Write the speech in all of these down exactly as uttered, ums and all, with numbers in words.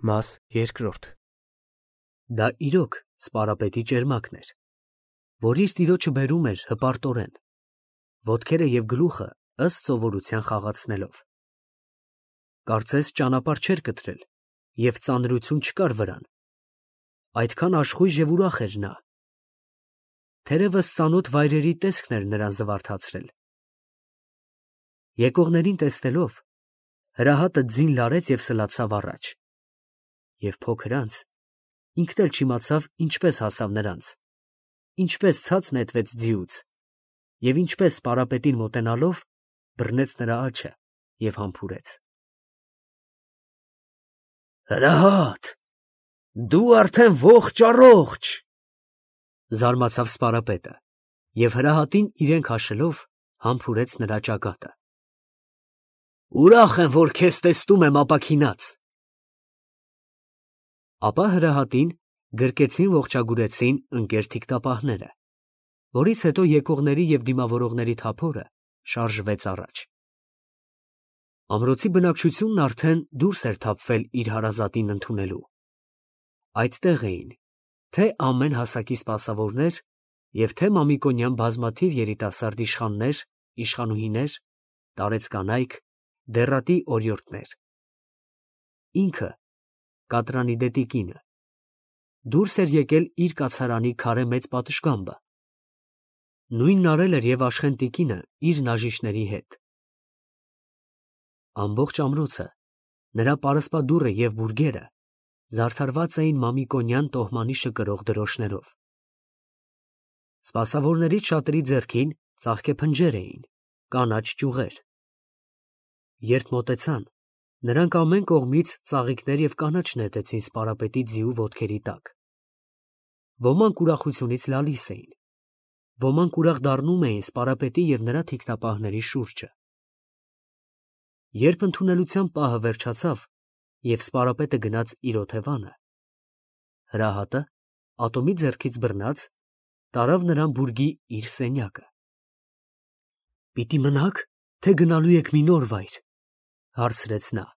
Մաս երկրորդ Դա իրոք սպարապետի ճերմակն էր, որ իր տիրոջը բերում էր հպարտորեն, ոտքերը և գլուխը ըստ սովորության խաղացնելով։ Կարծես ճանապարհ չէր կտրել և ծանրություն չկար վրան, այդքան աշխույժ և ուրախ էր նա։ Թերևս ծանոթ վայրերի տեսքն էր նրան զվարթացրել։ Եկողներին տեսնելով, հրահատը ձին լարեց և սլացավ առաջ, և փոքր անց ինքն էլ չիմացավ ինչպես հասավ նրանց, ինչպես ցած նետվեց ձիուց և ինչպես սպարապետին մոտենալով բռնեց նրա աջը և համբուրեց։ «Հրահա՛տ, դու արդեն ողջ֊առողջ», զարմացավ սպարապետը և հրահատին իրեն քաշելով համբուրեց նրա ճակատը։ «Ուրախ եմ, որ քեզ տեսնում եմ ապաքինած»։ Ապա հրահատին գրկեցին ողջագուրեցին ընկեր թիկնապահները, որից հետո եկողների և դիմավորողների թափորը շարժվեց առաջ։ Ամրոցի բնակչությունն արդեն դուրս էր թափվել իր հարազատին ընդունելու։ Այդտեղ էին թե՛ ամեն հասակի սպասավորներ և թե՛ Մամիկոնյան բազմաթիվ երիտասարդ իշխաններ, իշխանուհիներ, տարեց կանայք, դեռատի օրիորդներ։ Ինքը՝ Կատրանի դետի կինը, դուրս էր եկել իր կացարանի քարե մեծ պատշգամբը։ Նույնն արել էր և Աշխեն տիկինը իր նաժիշների հետ։ Ամբողջ ամրոցը, նրա պարսպադուռը և բուրգերը զարդարված էին մամիկոնյան տոհմանիշը կրող դրոշներով։ Սպասավորներից շատերի ձեռքին ծաղկե փնջեր էին, կանաչ ճյուղեր։ Երբ մոտեցան, նրանք ամեն կողմից ծաղիկներ և կանաչ նետեցին սպարապետի ձիու ոտքերի տակ։ Ոմանք ուրախությունից լալիս էին, ոմանք ուրախ դառնում էին սպարապետի և նրա թիկնապահների շուրջը։ Երբ ընդունելության պահը վերջացավ և սպարապետը գնաց իր օթևանը, հրահատը, Ատոմի ձեռքից բռնած, տարավ նրան բուրգի իր սենյակը։ ֊ Պիտի մնա՞ք, թե գնալու եք մի նոր վայր, ֊ հարցրեց նա։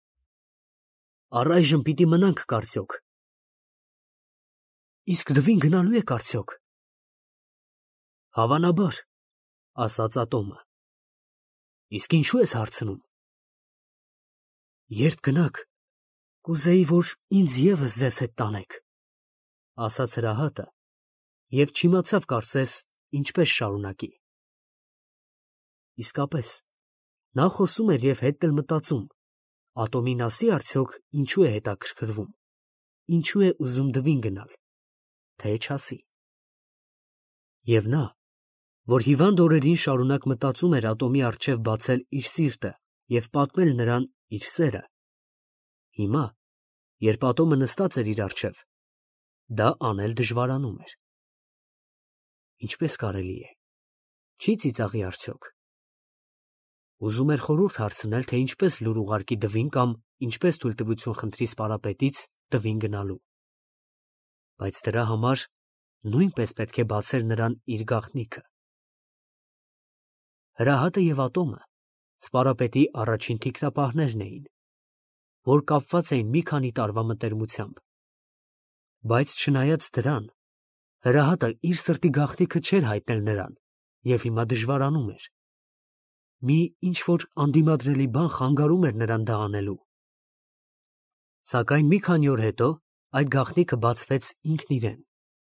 ֊ Առայժմ պիտի մնանք, կարծյոք։ ֊ Իսկ Դվին գնալո՞ւ եք արդյոք։ ֊ Հավանաբար, ֊ ասաց Ատոմը։ ֊ Իսկ ինչո՞ւ ես հարցնում։ ֊ Երբ գնաք, կուզեի, որ ինձ ևս ձեզ հետ տանեք, ֊ ասաց հրահատը և չիմացավ կարծես ինչպես շարունակի։ Իսկապես, նա խոսում էր և հետն էլ մտածում. Ատոմին ասի՞ արդյոք ինչու է հետաքրքրվում, ինչու է ուզում Դվին գնալ, թե չասի։ Եվ նա, որ հիվանդ օրերին շարունակ մտածում էր Ատոմի առջև բացել իր սիրտը և պատմել նրան իր սերը, հիմա, երբ Ատոմը նստած էր իր առջև, դա անել դժվարանում էր։ Ինչպե՞ս կարելի է, չի՞ ծիծաղի արդյոք։ Ուզում էր խորհուրդ հարցնել, թե ինչպես լուր ուղարկի Դվին կամ ինչպես թույլտվություն խնդրի սպարապետից Դվին գնալու։ Բայց դրա համար նույնպես պետք է բացեր նրան իր գաղտնիքը։ Հրահատը և Ատոմը սպարապետի առաջին թիկնապահներն էին, որ կապված էին մի քանի տարվա մտերմությամբ։ Բայց չնայած դրան, հրահատը իր սրտի գաղտնիքը չէր հայտնել նրան և հիմա դժվարանում էր։ Մի ինչ֊որ անդիմադրելի բան խանգարում էր նրան դա անելու։ Սակայն մի քանի օր հետո այդ գաղտնիքը բացվեց ինքն իրեն։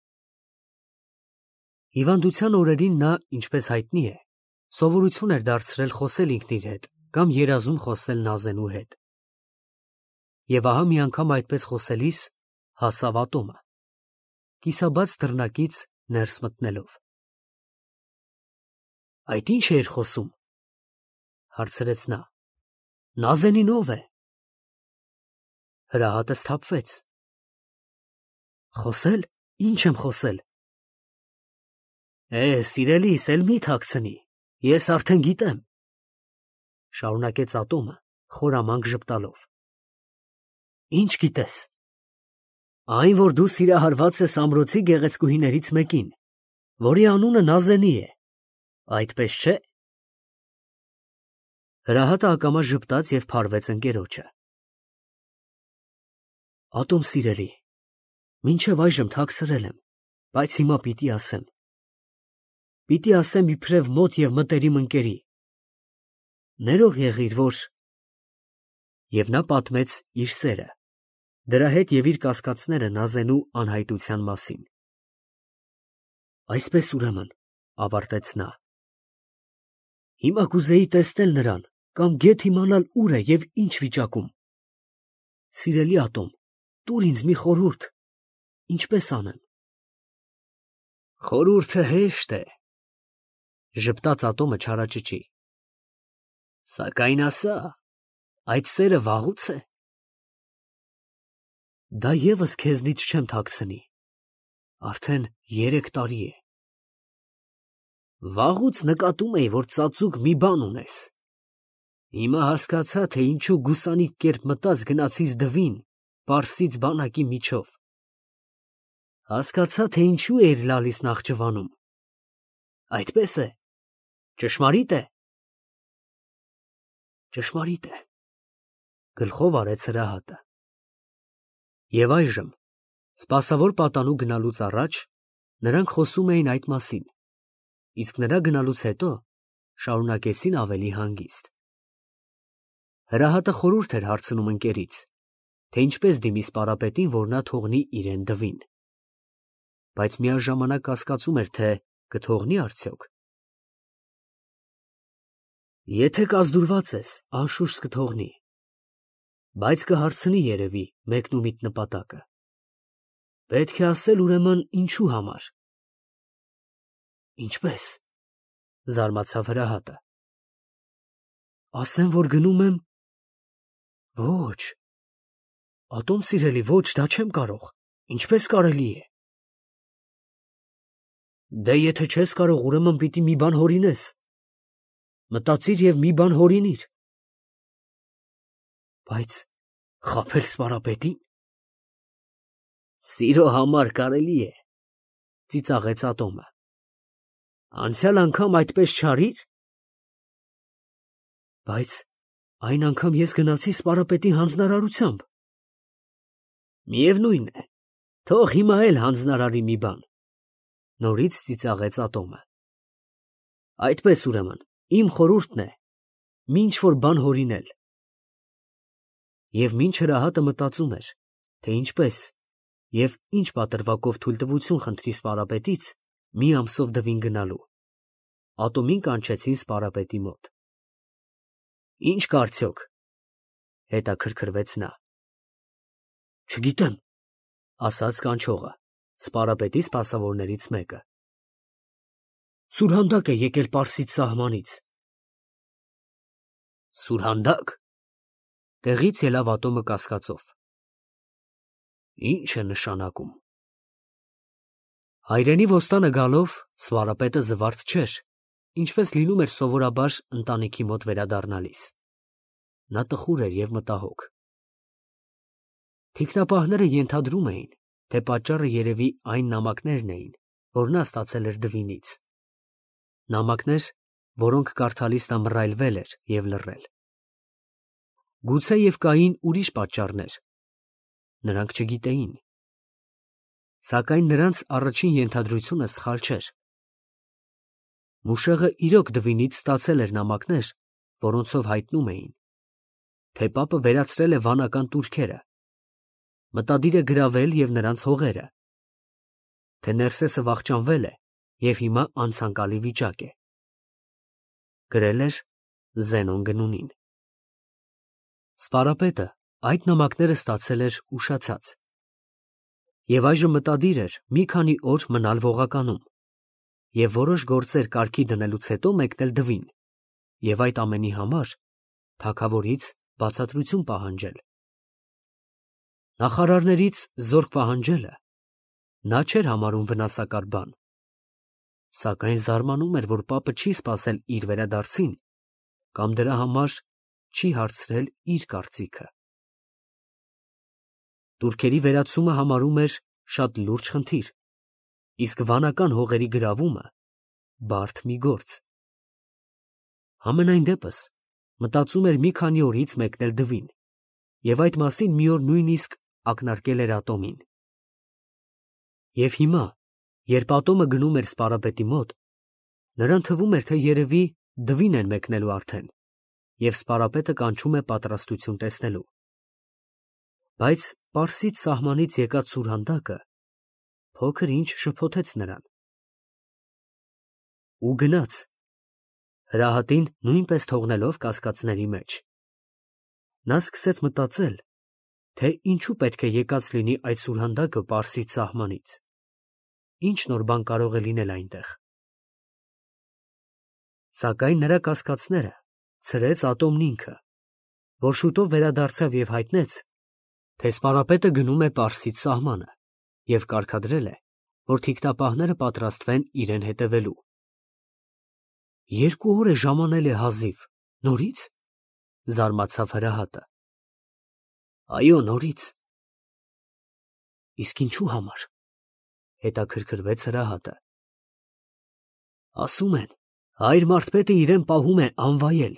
Հիվանդության օրերին նա, ինչպես հայտնի է, սովորություն էր դարձրել խոսել ինքն իր հետ կամ երազում խոսել Նազենու հետ։ Եվ ահա մի անգամ այդպես խոսելիս հասավ Ատոմը, կիսաբաց դռնակից ներս մտնելով։ ֊ Այդ ի՞նչ էիր խոսում, ֊ հարցրեց նա։ ֊ Նազենին ո՞վ է։ Հրահատը սթափվեց։ ֊ Խոսել, ի՞նչ եմ խոսել։ ֊ Է, սիրելիս, էլ մի թաքցնի, ես արդեն գիտեմ, ֊ շարունակեց Ատոմը խորամանկ ժպտալով։ ֊ Ի՞նչ գիտես։ ֊ Այն, որ դու սիրահարված ես ամրոցի գեղեցկուհիներից մեկին, որի անունը Նազենի է, այդպես չէ։ Հրահատը ակամա ժպտաց և փարվեց ընկերոջը։ Ատոմ սիրելի, մինչև այժմ թաքցրել եմ, բայց հիմա պիտի ասեմ։ Պիտի ասեմ իբրև մոտ և մտերիմ ընկերի։ Ներող եղիր, որ… Եվ նա պատմեց իր սերը, դրա հետ և իր կասկածները նազենու անհայտության մասին։ Այսպես, ուրեմն, ավարտեց նա, հիմա կուզեի տեսնել նրան կամ գեթ իմանալ ուր է և ինչ վիճակում։ Սիրելի Ատոմ, տուր ինձ մի խորհուրդ, ինչպես անեմ։ Խորհուրդը հեշտ է, ժպտաց Ատոմը չարաճճի, սակայն ասա, այդ սերը վաղուց է։ Դա ևս քեզնից չեմ թաքցնի, արդեն երեք տարի է։ Վաղուց նկատում էի, որ ծածուկ մի բան ունես։ Հիմա հասկացա, թե ինչու գուսանիկ կերպ մտած գնացիր դվին Պարսից բանակի միջով։ Հասկացա, թե ինչու էիր լալիս Նախճիվանում։ Այդպես է, ճշմարի՞տ է։ Ճշմարիտ է, գլխով արեց հրահատը։ Եվ այժմ, սպասավոր պատանու գնալուց առաջ, նրանք խոսում էին այդ մասին, իսկ նրա գնալուց հետո շարունակեցին ավելի հանգիստ։ Հրահատը խորհուրդ էր հարցնում ընկերից, թե ինչպես դիմի սպարապետին, որ նա թողնի իրեն դվին, բայց միաժամանակ կասկածում էր, թե կթողնի արդյոք։ Եթե կազդուրված ես, անշուշտ կթողնի, բայց կհարցնի երևի մեկնումիդ նպատակը։ Պետք է ասել, ուրեմն, ինչու համար։ Ինչպես, զարմացավ հրահատը։ Ասեմ, որ գնում եմ… Ոչ, Ատոմ սիրելի, ոչ, դա չեմ կարող, ինչպես կարելի է։ Դե եթե չես կարող, ուրեմն պիտի մի բան հորինես։ Մտածիր և մի բան հորինիր։ Բայց խաբել սպարապետի՞ն։ Սիրո համար կարելի է, ծիծաղեց Ատոմը։ Անցյալ անգամ այդպես չարի՞ր։ Բայց այն անգամ ես գնացի սպարապետի հանձնարարությամբ։ Միևնույն է, թող հիմա էլ հանձնարարի մի բան, նորից ծիծաղեց Ատոմը։ Այդպես, ուրեմն, իմ խորհուրդն է, մի ինչ-որ բան հորինել։ Եվ մինչ հրահատը մտածում էր, թե ինչպես և ինչ պատրվակով թույլտվություն խնդրի սպարապետից մի ամսով դվին գնալու, Ատոմին կանչեցին սպարապետի մոտ։ Ինչ կա արդյոք, հետաքրքրվեց նա։ Չգիտեմ, ասաց կանչողը, սպարապետի սպասավորներից մեկը։ Սուրհանդակ է եկել Պարսից սահմանից։ Սուրհանդա՞կ, տեղից ելավ Ատոմը կասկածով։ Ինչ է նշանակում։ Հայրենի ոստանը գալով, սպարապետը զվարթ չէր, ինչպես լինում էր սովորաբար ընտանիքի մոտ վերադառնալիս։ Նա տխուր էր և մտահոգ։ Թիկնապահները ենթադրում էին, թե պատճառը երևի այն նամակներն էին, որ նա ստացել էր դվինից։ Նամակներ, որոնք կարդալիս նա մռայլվել էր և լռել։ Գուցե և կային ուրիշ պատճառներ, նրանք չգիտեին։ Սակայն նրանց առաջին ենթադրությունը սխալ չէր։ Մուշեղը իրոք դվինից ստացել էր նամակներ, որոնցով հայտնում էին, թե պապը վերացրել է վանական տուրքերը, մտադիր է գրավել և նրանց հողերը, թե Ներսեսը վախճանվել է և հիմա անցանկալի վիճակ է։ Գրել էր Զենոն Գնունին։ Սպարապետը այդ նամակները ստացել էր ուշացած և այժմ մտադիր էր մի քանի օր մնալ Վողականում և որոշ գործեր կարգի դնելուց հետո մեկնել դվին և այդ ամենի համար թագավորից բացատրություն պահանջել։ Նախարարներից զորք պահանջելը նա չէր համարում վնասակար բան, սակայն զարմանում էր, որ պապը չի սպասել իր վերադարձին կամ դրա համար չի հարցրել իր կարծիքը։ Տուրքերի վերացումը համարում էր շատ լուրջ խնդիր, իսկ վանական հողերի գրավումը բարդ մի գործ։ Համենայն դեպս մտածում էր մի քանի օրից մեկնել դվին և այդ մասին մի օր նույնիսկ ակնարկել էր Ատոմին։ Եվ հիմա, երբ Ատոմը գնում էր սպարապետի մոտ, նրան թվում էր, թե երևի դվին են մեկնելու արդեն, և սպարապետը կանչում է պատրաստություն տեսնելու։ Բայց Պարսից սահմանից եկած սուրհանդակը փոքր ինչ շփոթեց նրան։ Ու գնաց, հրահատին նույնպես թողնելով կասկածների մեջ։ Նա սկսեց մտածել, թե ինչու պետք է եկած լինի այդ սուրհանդակը Պարսից սահմանից, ինչ նոր բան կարող է լինել այնտեղ։ Սակայն նրա կասկածները ցրեց Ատոմն ինքը, որ շուտով վերադարձավ և հայտնեց, թե սպարապետը գնում է Պարսից սահմանը և կարգադրել է, որ թիկնապահները պատրաստվեն իրեն հետևելու։ Երկու օր է ժամանել է հազիվ, նորից, զարմացավ հրահատը։ Այո, նորից։ Իսկ ինչու համար, հետաքրքրվեց հրահատը։ Ասում են, հայր մարդպետը իրեն պահում է անվայել։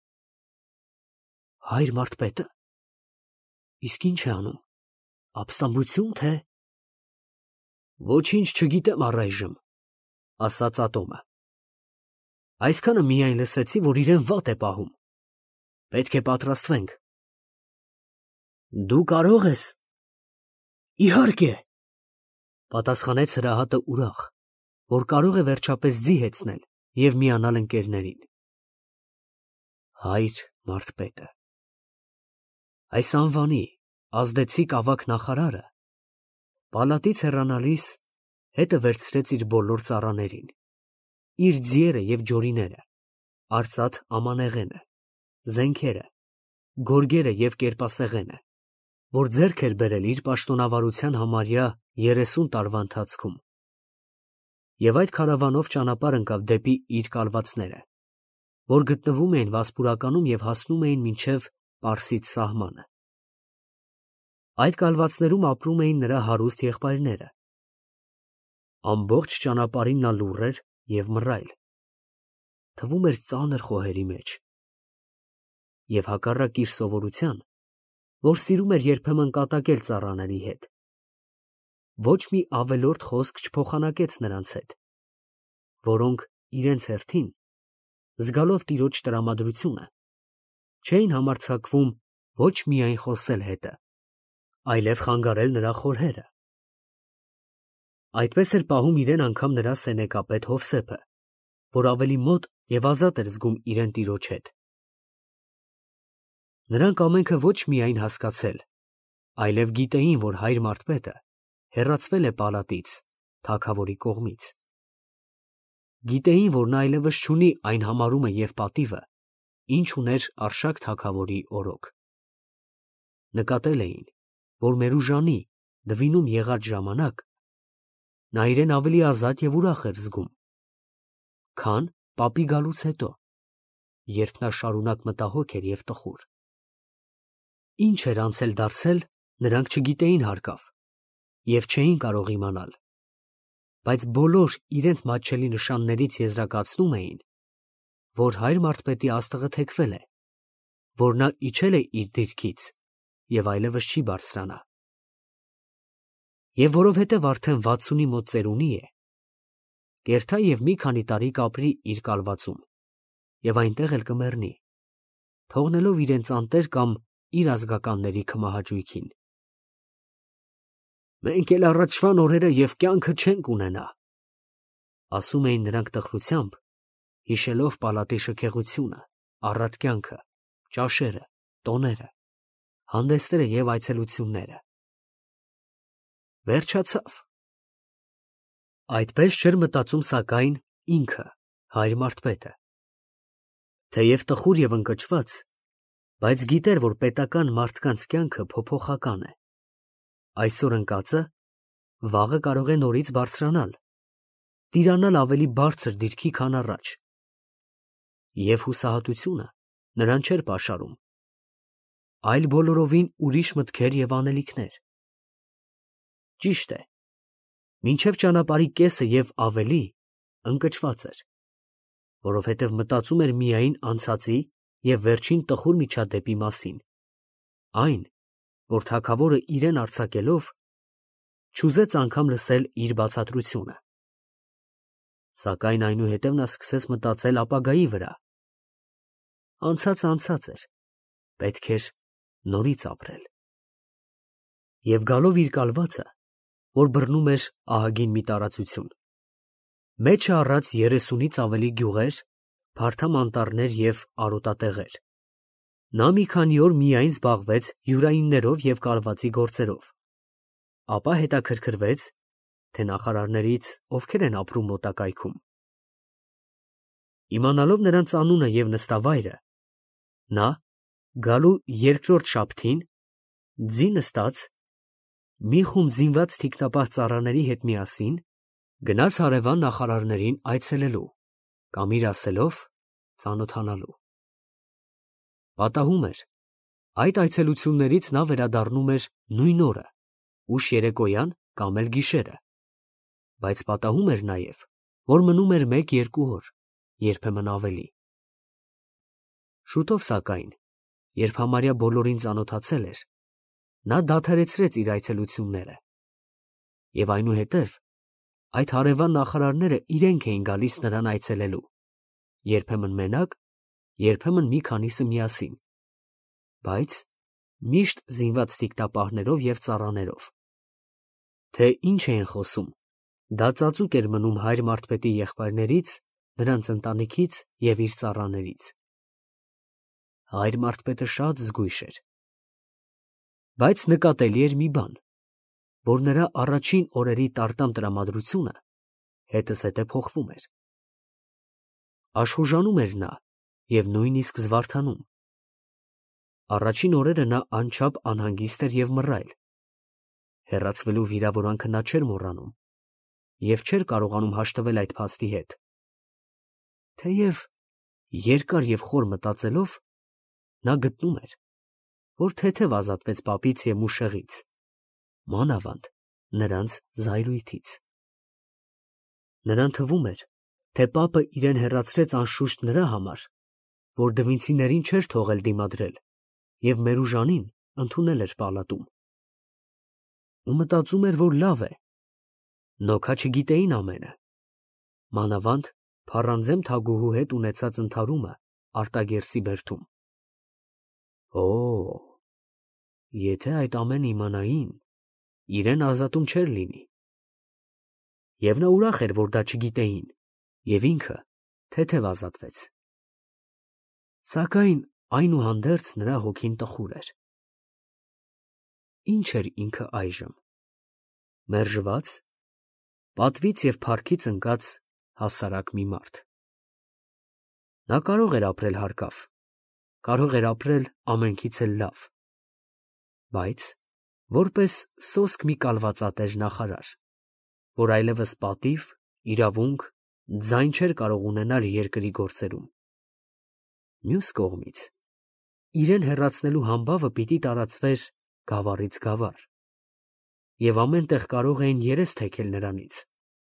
Հայր մարդպետը։ Իսկ ինչ է անում, ապստամբություն, թե… Ոչինչ չգիտեմ առայժմ, ասաց Ատոմը։ Այսքանը միայն լսեցի, որ իրեն վատ է պահում։ Պետք է պատրաստվենք։ Դու կարող ես։ Իհարկե, պատասխանեց հրահատը ուրախ, որ կարող է վերջապես ձի հեծնել և միանալ ընկերներին։ Հայր մարդպետը։ Այս անվանի ազդեցիկ ավագ նախարարը պալատից հեռանալիս հետը վերցրեց իր բոլոր ծառաներին, իր ձիերը և ջորիները, արծաթ ամանեղենը, զենքերը, գորգերը և կերպասեղենը, որ ձեռք էր բերել իր պաշտոնավարության համարյա երեսուն տարվա ընթացքում, և այդ քարավանով ճանապարհ ընկավ դեպի իր կալվածները, որ գտնվում էին Վասպուրականում և հասնում էին մինչև Պարսից սահմանը։ Այդ կալվածներում ապրում էին նրա հարուստ եղբայրները։ Ամբողջ ճանապարհին նա լուռ էր և մռայլ, թվում էր ծանր խոհերի մեջ։ Եվ հակառակ իր սովորության, որ սիրում էր երբեմն կատակել ծառաների հետ, ոչ մի ավելորդ խոսք չփոխանակեց նրանց հետ, որոնք իրենց հերթին, զգալով տիրոջ տրամադրությունը, չէին համարձակվում ոչ միայն խոսել հետը, այլև խանգարել նրա խորհերը։ Այդպես էր պահում իրեն անգամ նրա սենեկապետ Հովսեփը, որ ավելի մոտ և ազատ էր զգում իրեն տիրոջ հետ։ Նրանք ամենքը ոչ միայն հասկացել, այլև գիտեին, որ հայր մարդպետը հեռացվել է պալատից, թագավորի կողմից։ Գիտեին, որ նա այլևս չունի այն համարումը և պատիվը, ինչ ուներ Արշակ թագավորի օրոք։ Նկատել էին, որ Մերուժանի դվինում եղած ժամանակ նա իրեն ավելի ազատ և ուրախ էր զգում, քան պապի գալուց հետո, երբ նա շարունակ մտահոգ էր և տխուր։ Ինչ էր անցել դարձել, նրանք չգիտեին հարկավ և չէին կարող իմանալ, բայց բոլոր իրենց մատչելի նշաններից եզրակացնում էին, որ հայր մարդպետի աստղը թեքվել է, որ նա իջել է իր դիրքից և այլևս չի բարձրանա։ Եվ որովհետև արդեն վաթսունի մոտ ծերունի է, կերթա և մի քանի տարի կապրի իր կալվածում և այնտեղ էլ կմեռնի, թողնելով իրենց անտեր կամ իր ազգականների քմահաճույքին։ Մենք էլ առաջվան օրերը և կյանքը չենք ունենա, ասում էին նրանք տխրությամբ, հիշելով պալատի շքեղությունը, առատ կյանքը, ճաշերը, տոները, հանդեսները և այցելությունները։ Վերջացավ։ Այդպես չէր մտածում սակայն ինքը, հայր մարդպետը։ Թեև տխուր և ընկճված, բայց գիտեր, որ պետական մարդկանց կյանքը փոփոխական է։ Այսօր ընկածը վաղը կարող է նորից բարձրանալ, տիրանալ ավելի բարձր դիրքի, քան առաջ։ Եվ հուսահատությունը նրան չէր պաշարում, այլ բոլորովին ուրիշ մտքեր և անելիքներ։ Ճիշտ է, մինչև ճանապարհի կեսը և ավելի ընկճված էր, որովհետև մտածում էր միայն անցածի և վերջին տխուր միջադեպի մասին, այն, որ թագավորը իրեն արձակելով չուզեց անգամ լսել իր բացատրությունը։ Սակայն այնուհետև նա սկսեց մտածել ապագայի վրա։ Անցածը անցած էր, պետք էր նորից ապրել։ Եվ գալով իր կալվածը, որ բռնում էր ահագին մի տարածություն, մեջը առած երեսունից ավելի գյուղեր, փարթամ անտառներ և արոտատեղեր, նա մի քանի օր միայն զբաղվեց յուրայիններով և կալվածի գործերով, ապա հետաքրքրվեց, թե նախարարներից ովքեր են ապրում մոտակայքում։ Իմանալով նրանց անունը և նստավայրը, նա, գալու երկրորդ շաբթին, ձի նստած, մի խումբ զինված թիկնապահ ծառաների հետ միասին, գնաց հարևան նախարարներին այցելելու կամ իր ասելով ծանոթանալու։ Պատահում էր, այդ այցելություններից նա վերադառնում էր նույն օրը, ուշ երեկոյան կամ էլ գիշերը, բայց պատահում էր նաև, որ մնում էր մեկ-երկու օր, երբեմն ավելի։ Շուտով սակայն, երբ համարյա բոլորին ծանոթացել էր, նա դադարեցրեց իր այցելությունները, և այնուհետև այդ հարևան նախարարները իրենք էին գալիս նրան այցելելու, երբեմն մենակ, երբեմն մի քանիսը միասին, բայց միշտ զինված թիկնապահներով և ծառաներով։ Թե ինչ էին խոսում, դա ծածուկ էր մնում հայր մարդպետի եղբայրներից, նրանց ընտանիքից և իր ծառաներից։ Հայր մարդպետը շատ զգույշ էր, բայց նկատելի էր մի բան, որ նրա առաջին օրերի տարտամ տրամադրությունը հետզհետե փոխվում էր։ Աշխուժանում էր նա և նույնիսկ զվարթանում։ Առաջին օրերը նա անչափ անհանգիստ էր և մռայլ, հեռացվելու վիրավորանքը նա չէր մոռանում և չէր կարողանում հաշտվել այդ փաստի հետ, թեև երկար և խոր մտածելով, նա գտնում էր, որ թեթև ազատվեց պապից և մուշեղից, մանավանդ նրանց զայրույթից։ Նրան թվում էր, թե պապը իրեն հեռացրեց անշուշտ նրա համար, որ դվինցիներին չէր թողել դիմադրել և Մերուժանին ընդունել էր պալատում։ Ու մտածում էր, որ լավ է, նոքա չգիտեին ամենը, մանավանդ փառանձեմ թագուհու հետ ունեցած ընդհարումը Արտագերսի բերդում։ Օ, եթե այդ ամենը իմանային, իրեն ազատում չէր լինի։ Եվ նա ուրախ էր, որ դա չգիտեին, և ինքը թեթև ազատվեց։ Սակայն այնուհանդերձ նրա հոգին տխուր էր։ Ինչ էր ինքը այժմ։ Մերժված, պատվից և փառքից ընկած հասարակ մի մարդ։ Նա կարող էր ապրել հարկավ, կարող էր ապրել ամենքից էլ լավ, բայց որպես սոսկ մի կալվածատեր նախարար, որ այլևս պատիվ, իրավունք, ձայն չէր կարող ունենալ երկրի գործերում։ Մյուս կողմից, իրեն հեռացնելու համբավը պիտի տարածվեր գավառից գավառ, և ամեն տեղ կարող էին երես թեքել նրանից։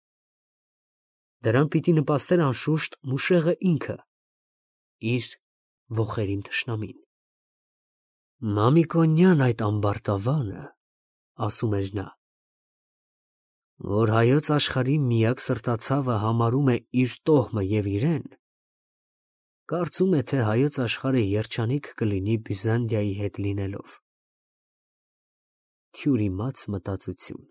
Դրան պիտի նպաստեր անշուշտ մուշեղը ինքը, իր ոխերիմ թշնամին։ Մամիկոնյան այդ ամբարտավանը, ասում էր նա, որ հայոց աշխարհի միակ սրտացավը համարում է իր տոհմը և իրեն, կարծում է, թե հայոց աշխարհը երջանիկ կլինի Բյուզանդիայի հետ լինելով։ Թյուր իմաց մտածություն։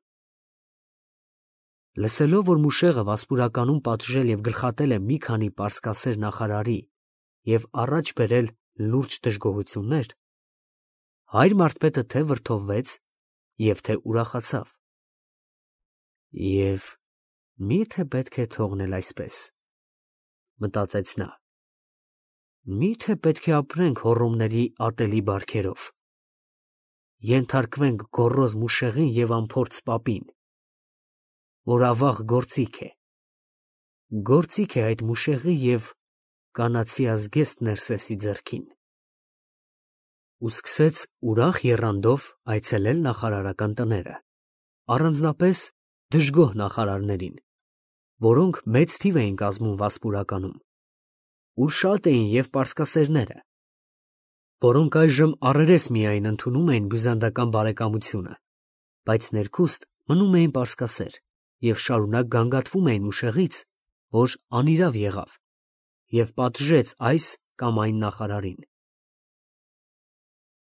Լսելով, որ մուշեղը վասպուրականում պատժել և գլխատել է մի քանի պարսկասեր նախարարի և առաջ բերել լուրջ դժգոհություններ, հայր մարդպետը թե վրդովվեց և թե ուրախացավ։ Եվ մի՞թե պետք է թողնել այսպես, մտածեց նա։ Մի՞թե պետք է ապրենք հոռոմների ատելի բարքերով, ենթարկվենք գոռոզ մուշեղին և անփորձ պապին, որ ավաղ գործիք է, գործիք է այդ մուշեղի և կանացի ազգեստ Ներսեսի ձեռքին։ Ու սկսեց ուրախ եռանդով այցելել նախարարական տները, առանձնապես դժգոհ նախարարներին, որոնք մեծ թիվ էին կազմում Վասպուրականում, ուր շատ էին և պարսկասերները, որոնք այժմ առերես միայն ընդունում էին բյուզանդական բարեկամությունը, բայց ներքուստ մնում էին պարսկասեր և շարունակ գանգատվում էին ուժեղից, որ անիրավ եղավ և պատժեց այս կամ այն նախարարին։